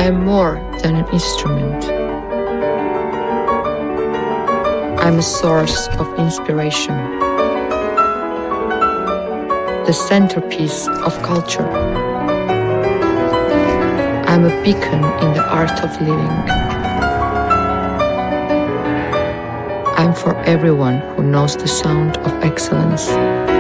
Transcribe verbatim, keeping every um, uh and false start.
I am more than an instrument. I am a source of inspiration, the centerpiece of culture. I am a beacon in the art of living. I am for everyone who knows the sound of excellence.